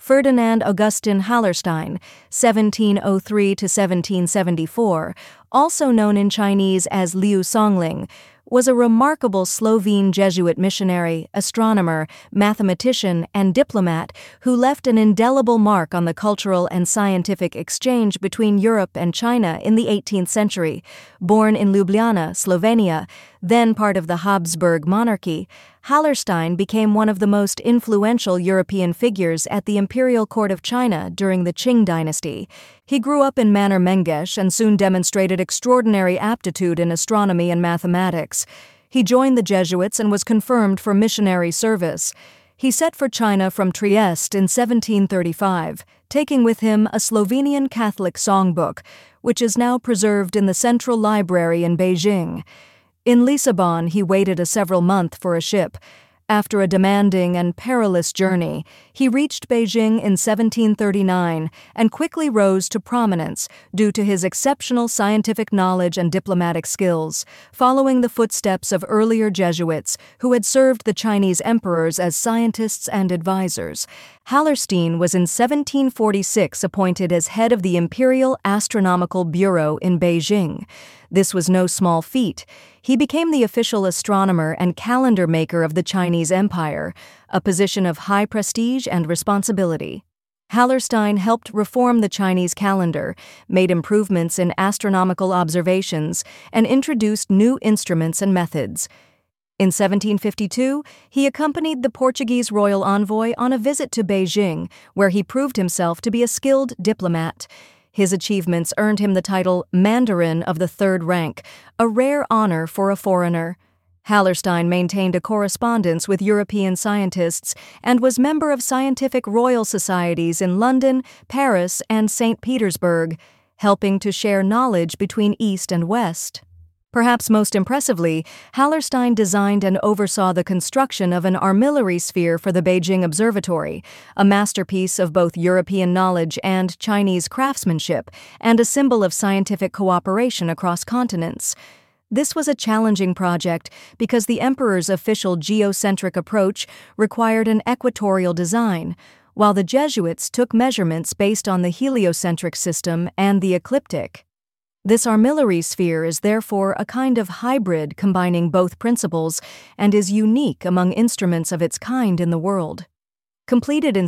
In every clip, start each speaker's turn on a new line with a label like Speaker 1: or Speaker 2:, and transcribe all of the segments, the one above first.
Speaker 1: Ferdinand Augustin Hallerstein, 1703 to 1774, also known in Chinese as Liu Songling, was a remarkable Slovene Jesuit missionary, astronomer, mathematician, and diplomat who left an indelible mark on the cultural and scientific exchange between Europe and China in the 18th century. Born in Ljubljana, Slovenia, then part of the Habsburg monarchy, Hallerstein became one of the most influential European figures at the imperial court of China during the Qing dynasty. He grew up in Manor Mengesh and soon demonstrated extraordinary aptitude in astronomy and mathematics. He joined the Jesuits and was confirmed for missionary service. He set for China from Trieste in 1735, taking with him a Slovenian Catholic songbook, which is now preserved in the Central Library in Beijing. In Lisbon, he waited a several month for a ship. After a demanding and perilous journey, he reached Beijing in 1739 and quickly rose to prominence due to his exceptional scientific knowledge and diplomatic skills, following the footsteps of earlier Jesuits who had served the Chinese emperors as scientists and advisors. Hallerstein was in 1746 appointed as head of the Imperial Astronomical Bureau in Beijing. This was no small feat. He became the official astronomer and calendar maker of the Chinese Empire, a position of high prestige and responsibility. Hallerstein helped reform the Chinese calendar, made improvements in astronomical observations, and introduced new instruments and methods. In 1752, he accompanied the Portuguese royal envoy on a visit to Beijing, where he proved himself to be a skilled diplomat. His achievements earned him the title Mandarin of the Third Rank, a rare honor for a foreigner. Hallerstein maintained a correspondence with European scientists and was member of scientific royal societies in London, Paris, and St. Petersburg, helping to share knowledge between East and West. Perhaps most impressively, Hallerstein designed and oversaw the construction of an armillary sphere for the Beijing Observatory, a masterpiece of both European knowledge and Chinese craftsmanship, and a symbol of scientific cooperation across continents. This was a challenging project because the emperor's official geocentric approach required an equatorial design, while the Jesuits took measurements based on the heliocentric system and the ecliptic. This armillary sphere is therefore a kind of hybrid combining both principles and is unique among instruments of its kind in the world. Completed in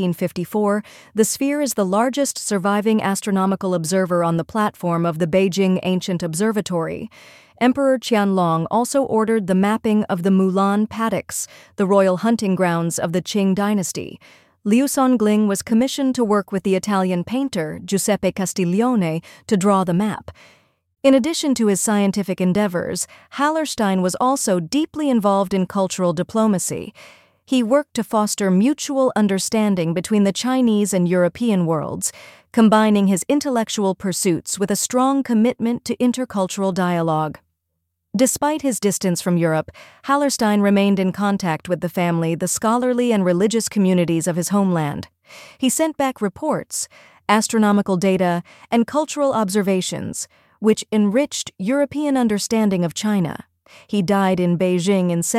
Speaker 1: 1754, the sphere is the largest surviving astronomical observer on the platform of the Beijing Ancient Observatory. Emperor Qianlong also ordered the mapping of the Mulan paddocks, the royal hunting grounds of the Qing dynasty. Liu Songling was commissioned to work with the Italian painter Giuseppe Castiglione to draw the map. In addition to his scientific endeavors, Hallerstein was also deeply involved in cultural diplomacy. He worked to foster mutual understanding between the Chinese and European worlds, combining his intellectual pursuits with a strong commitment to intercultural dialogue. Despite his distance from Europe, Hallerstein remained in contact with the family, the scholarly and religious communities of his homeland. He sent back reports, astronomical data, and cultural observations, which enriched European understanding of China. He died in Beijing in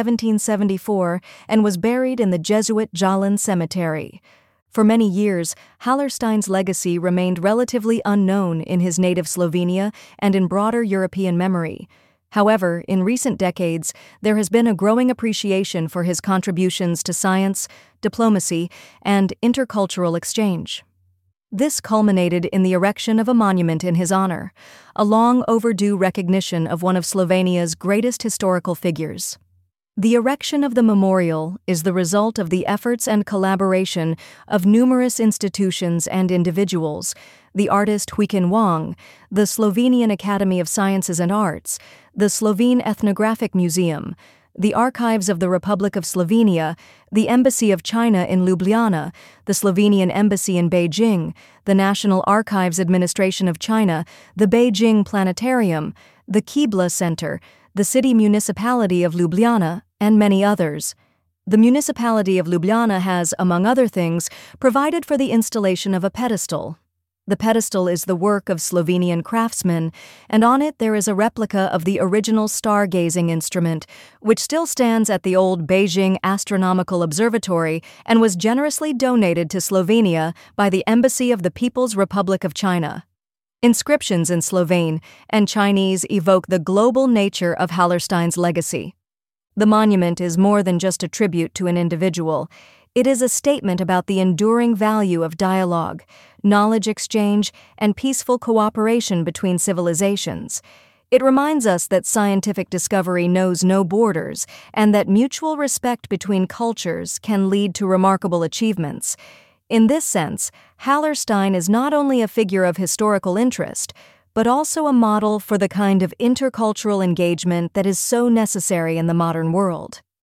Speaker 1: 1774 and was buried in the Jesuit Jialan Cemetery. For many years, Hallerstein's legacy remained relatively unknown in his native Slovenia and in broader European memory. However, in recent decades, there has been a growing appreciation for his contributions to science, diplomacy, and intercultural exchange. This culminated in the erection of a monument in his honor, a long overdue recognition of one of Slovenia's greatest historical figures. The erection of the memorial is the result of the efforts and collaboration of numerous institutions and individuals: the artist Huikin Wang, the Slovenian Academy of Sciences and Arts, the Slovene Ethnographic Museum, the Archives of the Republic of Slovenia, the Embassy of China in Ljubljana, the Slovenian Embassy in Beijing, the National Archives Administration of China, the Beijing Planetarium, the Kibla Center, the City Municipality of Ljubljana, and many others. The Municipality of Ljubljana has, among other things, provided for the installation of a pedestal. The pedestal is the work of Slovenian craftsmen, and on it there is a replica of the original stargazing instrument, which still stands at the old Beijing Astronomical Observatory and was generously donated to Slovenia by the Embassy of the People's Republic of China. Inscriptions in Slovene and Chinese evoke the global nature of Hallerstein's legacy. The monument is more than just a tribute to an individual. It is a statement about the enduring value of dialogue, knowledge exchange, and peaceful cooperation between civilizations. It reminds us that scientific discovery knows no borders and that mutual respect between cultures can lead to remarkable achievements. In this sense, Hallerstein is not only a figure of historical interest, but also a model for the kind of intercultural engagement that is so necessary in the modern world.